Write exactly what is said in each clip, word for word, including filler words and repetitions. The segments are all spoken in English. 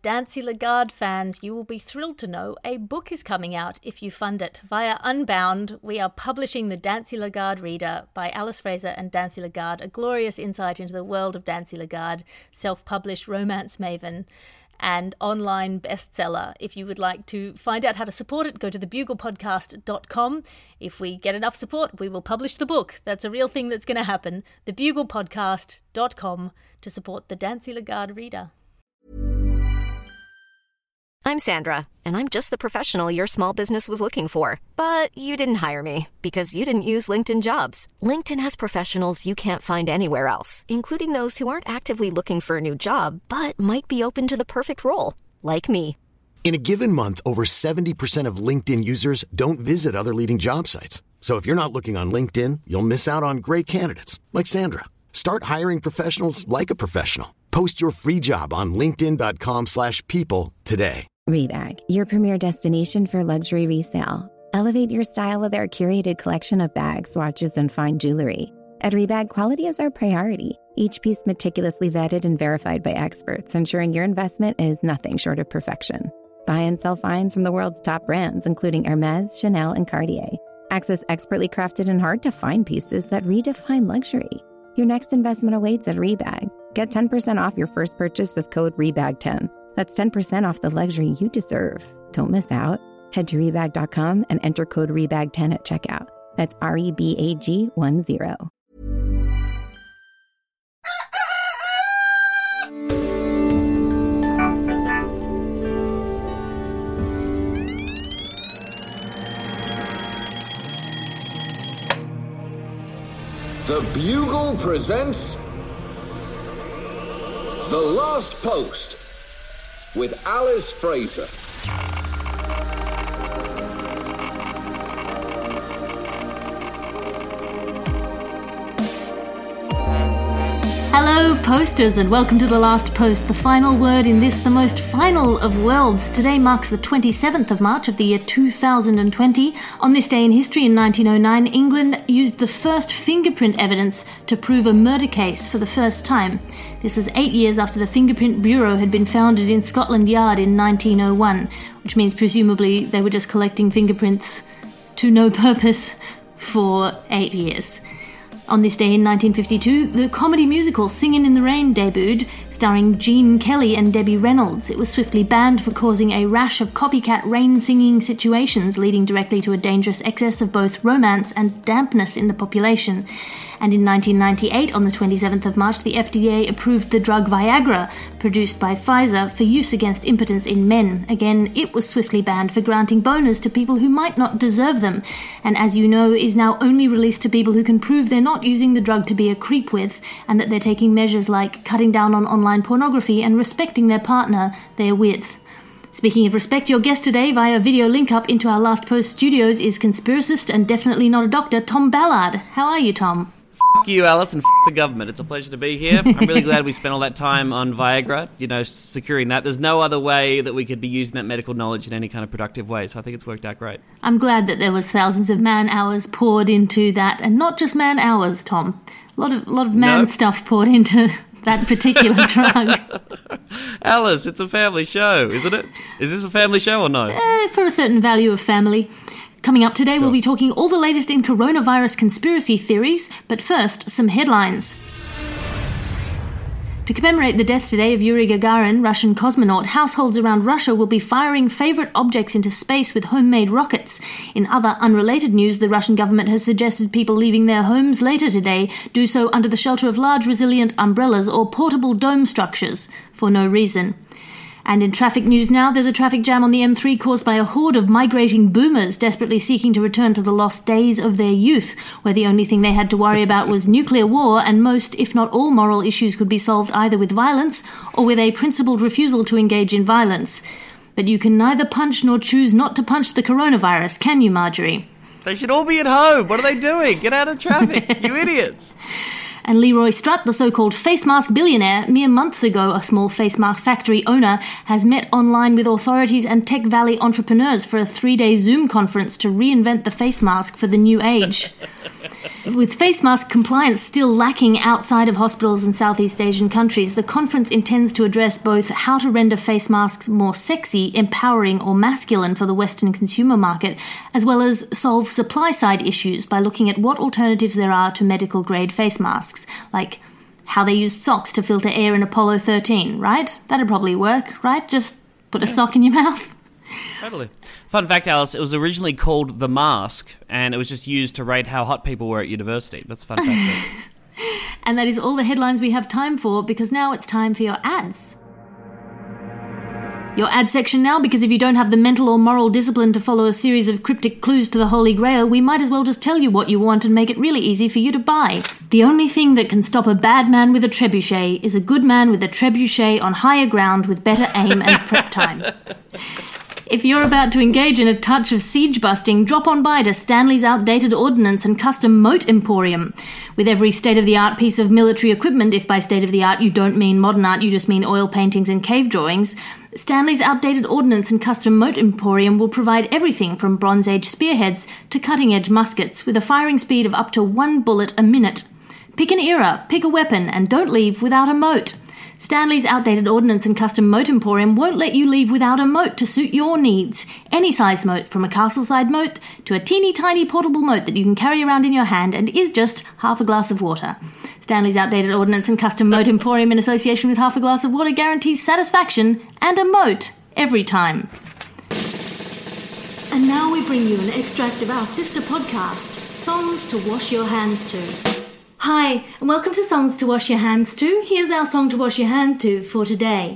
Dancy Lagarde fans, you will be thrilled to know a book is coming out if you fund it. Via Unbound, we are publishing The Dancy Lagarde Reader by Alice Fraser and Dancy Lagarde, a glorious insight into the world of Dancy Lagarde, self-published romance maven and online bestseller. If you would like to find out how to support it, go to the bugle podcast dot com. If we get enough support, we will publish the book. That's a real thing that's going to happen. the bugle podcast dot com to support The Dancy Lagarde Reader. I'm Sandra, and I'm just the professional your small business was looking for. But you didn't hire me because you didn't use LinkedIn Jobs. LinkedIn has professionals you can't find anywhere else, including those who aren't actively looking for a new job, but might be open to the perfect role, like me. In a given month, over seventy percent of LinkedIn users don't visit other leading job sites. So if you're not looking on LinkedIn, you'll miss out on great candidates, like Sandra. Start hiring professionals like a professional. Post your free job on linkedin dot com slash people today. Rebag, your premier destination for luxury resale. Elevate your style with our curated collection of bags, watches, and fine jewelry. At Rebag, quality is our priority. Each piece meticulously vetted and verified by experts, ensuring your investment is nothing short of perfection. Buy and sell finds from the world's top brands, including Hermes, Chanel, and Cartier. Access expertly crafted and hard-to-find pieces that redefine luxury. Your next investment awaits at Rebag. Get ten percent off your first purchase with code R E B A G ten. That's ten percent off the luxury you deserve. Don't miss out. Head to rebag dot com and enter code R E B A G ten at checkout. That's R E B A G one zero. Something else. The Bugle presents The Last Post with Alice Fraser. Hello, posters, and welcome to The Last Post, the final word in this, the most final of worlds. Today marks the twenty-seventh of March of the year two thousand twenty. On this day in history in nineteen oh nine, England used the first fingerprint evidence to prove a murder case for the first time. This was eight years after the Fingerprint Bureau had been founded in Scotland Yard in nineteen oh one, which means presumably they were just collecting fingerprints to no purpose for eight years. On this day in nineteen fifty-two, the comedy musical Singin' in the Rain debuted, starring Gene Kelly and Debbie Reynolds. It was swiftly banned for causing a rash of copycat rain-singing situations, leading directly to a dangerous excess of both romance and dampness in the population. And in nineteen ninety-eight, on the twenty-seventh of March, the F D A approved the drug Viagra, produced by Pfizer, for use against impotence in men. Again, it was swiftly banned for granting bonus to people who might not deserve them, and as you know, is now only released to people who can prove they're not using the drug to be a creep with, and that they're taking measures like cutting down on online pornography and respecting their partner they're with. Speaking of respect, your guest today via video link-up into our Last Post studios is conspiracist and definitely not a doctor, Tom Ballard. How are you, Tom? F*** you, Alice, and f*** the government. It's a pleasure to be here. I'm really glad we spent all that time on Viagra, you know, securing that. There's no other way that we could be using that medical knowledge in any kind of productive way, so I think it's worked out great. I'm glad that there was thousands of man-hours poured into that, and not just man-hours, Tom. A lot of, a lot of man no. stuff poured into that particular drug. Alice, it's a family show, isn't it? Is this a family show or no? Eh, for a certain value of family. Coming up today, sure. we'll be talking all the latest in coronavirus conspiracy theories, but first, some headlines. To commemorate the death today of Yuri Gagarin, Russian cosmonaut, households around Russia will be firing favourite objects into space with homemade rockets. In other unrelated news, the Russian government has suggested people leaving their homes later today do so under the shelter of large resilient umbrellas or portable dome structures, for no reason. And in traffic news now, there's a traffic jam on the M three caused by a horde of migrating boomers desperately seeking to return to the lost days of their youth, where the only thing they had to worry about was nuclear war, and most, if not all, moral issues could be solved either with violence or with a principled refusal to engage in violence. But you can neither punch nor choose not to punch the coronavirus, can you, Marjorie? They should all be at home. What are they doing? Get out of traffic, you idiots. And Leroy Strutt, the so-called face mask billionaire, mere months ago a small face mask factory owner, has met online with authorities and Tech Valley entrepreneurs for a three-day Zoom conference to reinvent the face mask for the new age. With face mask compliance still lacking outside of hospitals in Southeast Asian countries, the conference intends to address both how to render face masks more sexy, empowering or masculine for the Western consumer market, as well as solve supply-side issues by looking at what alternatives there are to medical-grade face masks, like how they used socks to filter air in Apollo thirteen, right? That'd probably work, right? Just put a yeah. sock in your mouth. Totally. Fun fact, Alice, it was originally called The Mask, and it was just used to rate how hot people were at university. That's a fun fact. And that is all the headlines we have time for, because now it's time for your ads. Your ad section now, because if you don't have the mental or moral discipline to follow a series of cryptic clues to the Holy Grail, we might as well just tell you what you want and make it really easy for you to buy. The only thing that can stop a bad man with a trebuchet is a good man with a trebuchet on higher ground with better aim and prep time. If you're about to engage in a touch of siege busting, drop on by to Stanley's Outdated Ordnance and Custom Moat Emporium. With every state-of-the-art piece of military equipment, if by state-of-the-art you don't mean modern art, you just mean oil paintings and cave drawings, Stanley's Outdated Ordnance and Custom Moat Emporium will provide everything from Bronze Age spearheads to cutting-edge muskets with a firing speed of up to one bullet a minute. Pick an era, pick a weapon, and don't leave without a moat. Stanley's Outdated Ordnance and Custom Moat Emporium won't let you leave without a moat to suit your needs. Any size moat, from a castle-side moat to a teeny-tiny portable moat that you can carry around in your hand and is just half a glass of water. Stanley's Outdated Ordnance and Custom Moat Emporium, in association with Half a Glass of Water, guarantees satisfaction and a moat every time. And now we bring you an extract of our sister podcast, Songs to Wash Your Hands To. Hi, and welcome to Songs to Wash Your Hands To. Here's our song to wash your hand to for today.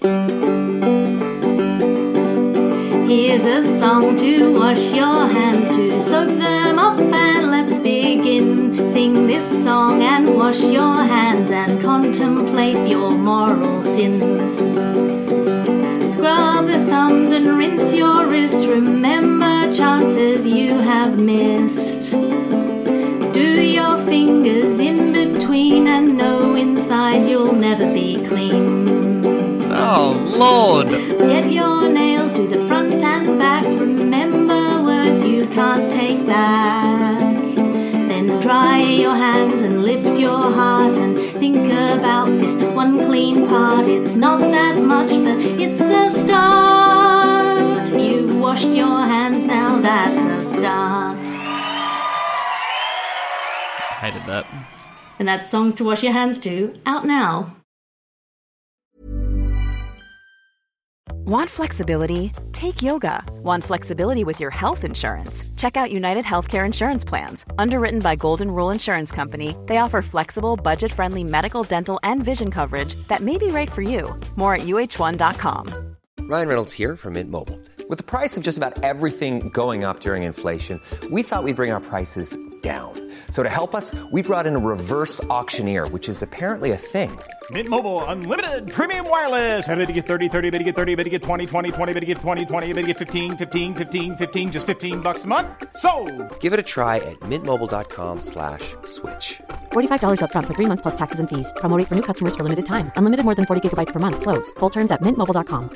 Here's a song to wash your hands to. Soak them up and let's begin. Sing this song and wash your hands and contemplate your moral sins. Scrub the thumbs and rinse your wrist. Remember chances you have missed. Do your fingers in between and know inside you'll never be clean. Oh, Lord! Get your nails to the front and back. Remember words you can't take back. Then dry your hands and lift your heart and think about this one clean part. It's not that much, but it's a start. You've washed your hands, now that's a start. Hated that. And that's Songs to Wash Your Hands To, out now. Want flexibility? Take yoga. Want flexibility with your health insurance? Check out United Healthcare Insurance Plans. Underwritten by Golden Rule Insurance Company, they offer flexible, budget-friendly medical, dental, and vision coverage that may be right for you. More at U H one dot com. Ryan Reynolds here from Mint Mobile. With the price of just about everything going up during inflation, we thought we'd bring our prices down. So to help us, we brought in a reverse auctioneer, which is apparently a thing. Mint Mobile Unlimited Premium Wireless. How to get thirty, thirty, how to get thirty, how to get twenty, twenty, twenty, how to get twenty, twenty, how to get fifteen, fifteen, fifteen, fifteen, just fifteen bucks a month? Sold! Give it a try at mintmobile.com slash switch. forty-five dollars up front for three months plus taxes and fees. Promo rate for new customers for limited time. Unlimited more than forty gigabytes per month. Slows full terms at mint mobile dot com.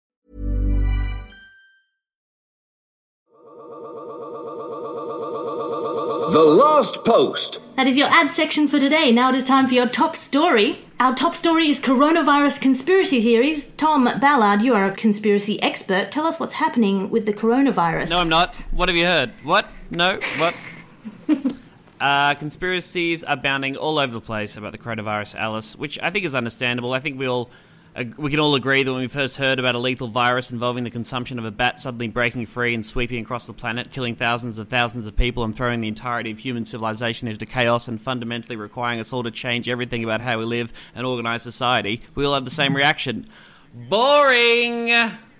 The Last Post. That is your ad section for today. Now it is time for your top story. Our top story is coronavirus conspiracy theories. Tom Ballard, you are a conspiracy expert. Tell us what's happening with the coronavirus. No, I'm not. What have you heard? What? No? What? uh, conspiracies are bounding all over the place about the coronavirus, Alice, which I think is understandable. I think we all... We can all agree that when we first heard about a lethal virus involving the consumption of a bat suddenly breaking free and sweeping across the planet, killing thousands of thousands of people and throwing the entirety of human civilization into chaos and fundamentally requiring us all to change everything about how we live and organise society, we all have the same reaction. Boring!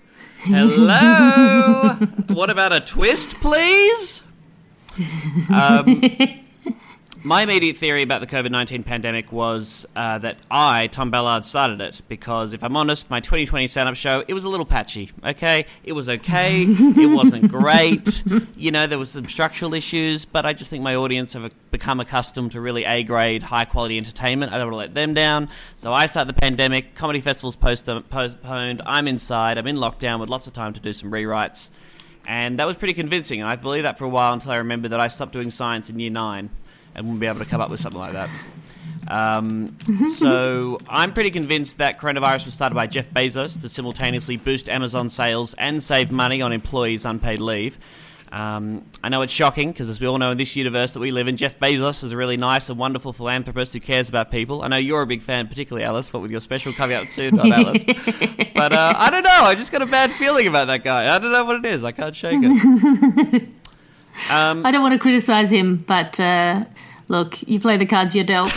Hello! What about a twist, please? Um... My immediate theory about the covid nineteen pandemic was uh, that I, Tom Ballard, started it, because if I'm honest, my twenty twenty stand-up show, it was a little patchy, okay? It was okay, it wasn't great, you know, there was some structural issues, but I just think my audience have become accustomed to really A-grade, high-quality entertainment. I don't want to let them down, so I start the pandemic, comedy festivals post- postponed, I'm inside, I'm in lockdown with lots of time to do some rewrites, and that was pretty convincing, and I believed that for a while until I remembered that I stopped doing science in year nine. and wouldn't be able to come up with something like that. Um, so I'm pretty convinced that coronavirus was started by Jeff Bezos to simultaneously boost Amazon sales and save money on employees' unpaid leave. Um, I know it's shocking because, as we all know in this universe that we live in, Jeff Bezos is a really nice and wonderful philanthropist who cares about people. I know you're a big fan, particularly Alice, but with your special coming out soon on Alice. But uh, I don't know. I just got a bad feeling about that guy. I don't know what it is. I can't shake it. Um, I don't want to criticise him, but uh, look, you play the cards you're dealt.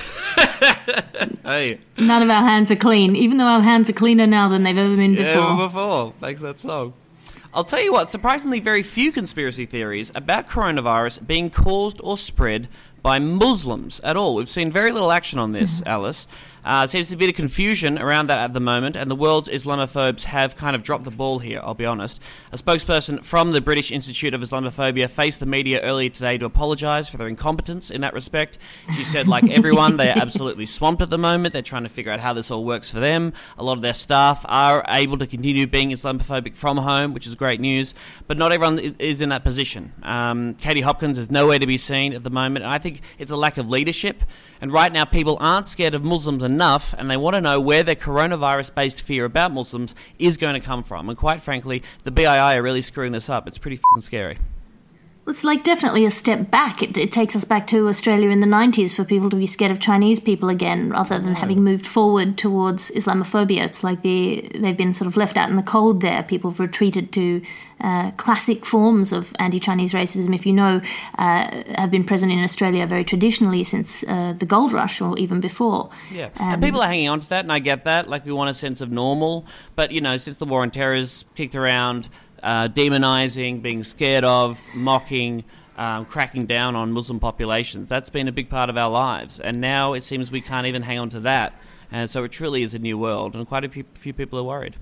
Hey. None of our hands are clean, even though our hands are cleaner now than they've ever been before. Yeah, before. Makes that song. I'll tell you what, surprisingly very few conspiracy theories about coronavirus being caused or spread by Muslims at all. We've seen very little action on this, mm-hmm. Alice. Uh, seems to be a bit of confusion around that at the moment, and the world's Islamophobes have kind of dropped the ball here, I'll be honest. A spokesperson from the British Institute of Islamophobia faced the media earlier today to apologise for their incompetence in that respect. She said, like everyone, they are absolutely swamped at the moment. They're trying to figure out how this all works for them. A lot of their staff are able to continue being Islamophobic from home, which is great news, but not everyone is in that position. Um, Katie Hopkins is nowhere to be seen at the moment, and I think it's a lack of leadership. And right now, people aren't scared of Muslims enough, and they want to know where their coronavirus-based fear about Muslims is going to come from. And quite frankly, the B I I are really screwing this up. It's pretty f***ing scary. It's like definitely a step back. It, it takes us back to Australia in the nineties for people to be scared of Chinese people again, rather than having moved forward towards Islamophobia. It's like the, they've been sort of left out in the cold there. People have retreated to uh, classic forms of anti-Chinese racism, if you know, uh, have been present in Australia very traditionally since uh, the gold rush or even before. Yeah, Um, and people are hanging on to that, and I get that. Like, we want a sense of normal. But, you know, since the war on terror's kicked around, Uh, demonising, being scared of, mocking, um, cracking down on Muslim populations. That's been a big part of our lives. And now it seems we can't even hang on to that. And so it truly is a new world, and quite a few, few people are worried.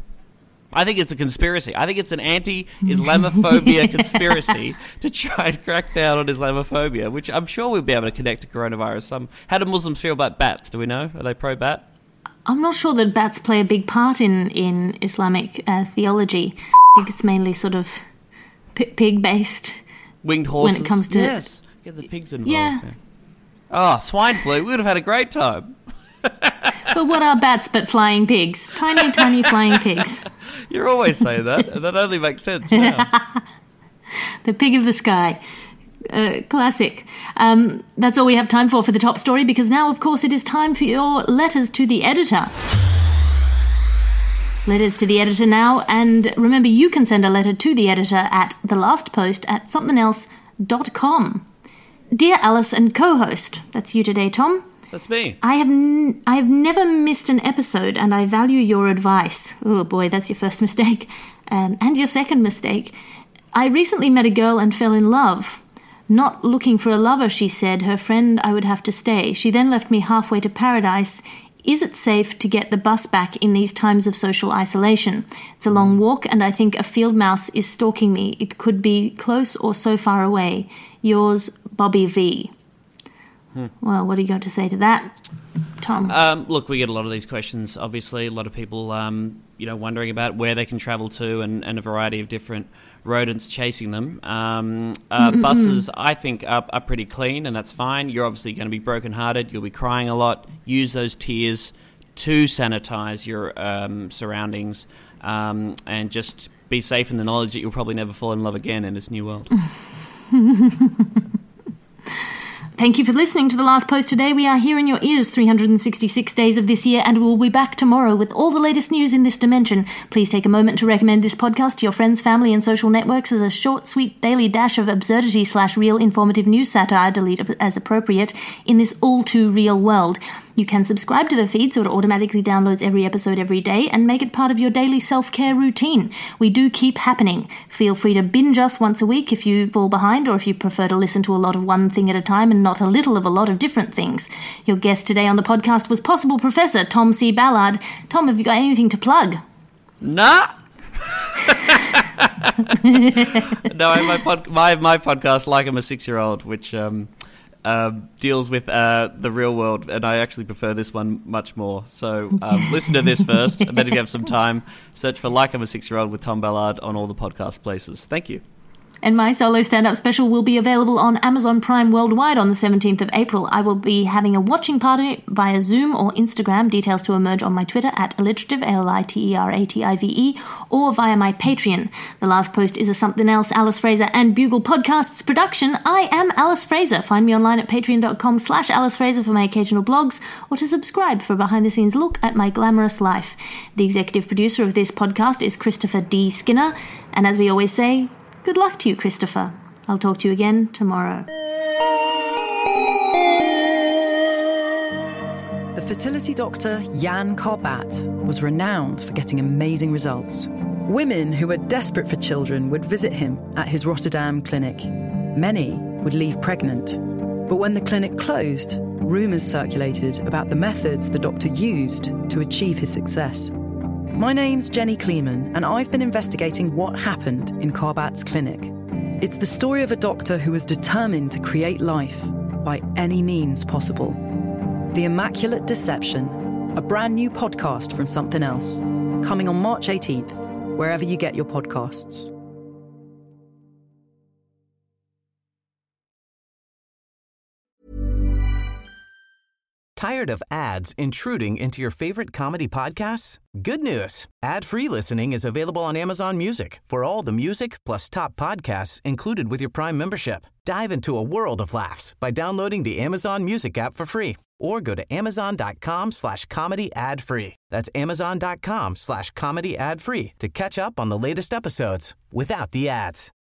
I think it's a conspiracy. I think it's an anti-Islamophobia conspiracy to try and crack down on Islamophobia, which I'm sure we'll be able to connect to coronavirus. Some, how do Muslims feel about bats? Do we know? Are they pro-bat? I'm not sure that bats play a big part in, in Islamic uh, theology. I think it's mainly sort of p- pig-based. Winged horses? When it comes to... Yes, get the pigs involved. Yeah. yeah. Oh, swine flu. We would have had a great time. But what are bats but flying pigs? Tiny, tiny flying pigs. You're always saying that, and that only makes sense now. The pig of the sky. Uh, classic. Um, that's all we have time for for the top story, because now, of course, it is time for your letters to the editor. Letters to the editor now, and remember, you can send a letter to the editor at thelastpost at something else dot com. Dear Alice and co-host, that's you today, Tom. That's me. I have n- I have never missed an episode, and I value your advice. Oh boy, that's your first mistake. Um, and your second mistake. I recently met a girl and fell in love. Not looking for a lover, she said. Her friend, I would have to stay. She then left me halfway to paradise. Is it safe to get the bus back in these times of social isolation? It's a long walk, and I think a field mouse is stalking me. It could be close or so far away. Yours, Bobby V. Hmm. Well, what are you going to say to that, Tom? Um, look, we get a lot of these questions, obviously. A lot of people, um, you know, wondering about where they can travel to, and, and a variety of different rodents chasing them. Um, uh, buses, I think, are, are pretty clean, and that's fine. You're obviously going to be brokenhearted. You'll be crying a lot. Use those tears to sanitise your um, surroundings, um, and just be safe in the knowledge that you'll probably never fall in love again in this new world. Thank you for listening to The Last Post today. We are here in your ears three hundred sixty-six days of this year, and we'll be back tomorrow with all the latest news in this dimension. Please take a moment to recommend this podcast to your friends, family, and social networks as a short, sweet daily dash of absurdity slash real informative news satire, delete as appropriate, in this all-too-real world. You can subscribe to the feed so it automatically downloads every episode every day and make it part of your daily self-care routine. We do keep happening. Feel free to binge us once a week if you fall behind, or if you prefer to listen to a lot of one thing at a time and not a little of a lot of different things. Your guest today on the podcast was Possible Professor Tom C. Ballard. Tom, have you got anything to plug? Nah. No, I have my, pod- my, my podcast, Like I'm a Six-Year-Old, which... Um, Uh, deals with uh, the real world, and I actually prefer this one much more. So um, listen to this first, and then if you have some time, search for Like I'm a Six-Year-Old with Tom Ballard on all the podcast places. Thank you. And my solo stand-up special will be available on Amazon Prime worldwide on the seventeenth of April. I will be having a watching party via Zoom or Instagram, details to emerge on my Twitter at alliterative, A L I T E R A T I V E, or via my Patreon. The Last Post is a Something Else, Alice Fraser and Bugle Podcasts production. I am Alice Fraser. Find me online at patreon.com slash Alice Fraser for my occasional blogs, or to subscribe for a behind-the-scenes look at my glamorous life. The executive producer of this podcast is Christopher D. Skinner, and as we always say, good luck to you, Christopher. I'll talk to you again tomorrow. The fertility doctor Jan Karbat was renowned for getting amazing results. Women who were desperate for children would visit him at his Rotterdam clinic. Many would leave pregnant. But when the clinic closed, rumours circulated about the methods the doctor used to achieve his success. My name's Jenny Kleeman, and I've been investigating what happened in Karbat's clinic. It's the story of a doctor who was determined to create life by any means possible. The Immaculate Deception, a brand new podcast from Something Else, coming on March eighteenth, wherever you get your podcasts. Tired of ads intruding into your favorite comedy podcasts? Good news. Ad-free listening is available on Amazon Music for all the music plus top podcasts included with your Prime membership. Dive into a world of laughs by downloading the Amazon Music app for free or go to amazon.com slash comedy ad free. That's amazon.com slash comedy ad free to catch up on the latest episodes without the ads.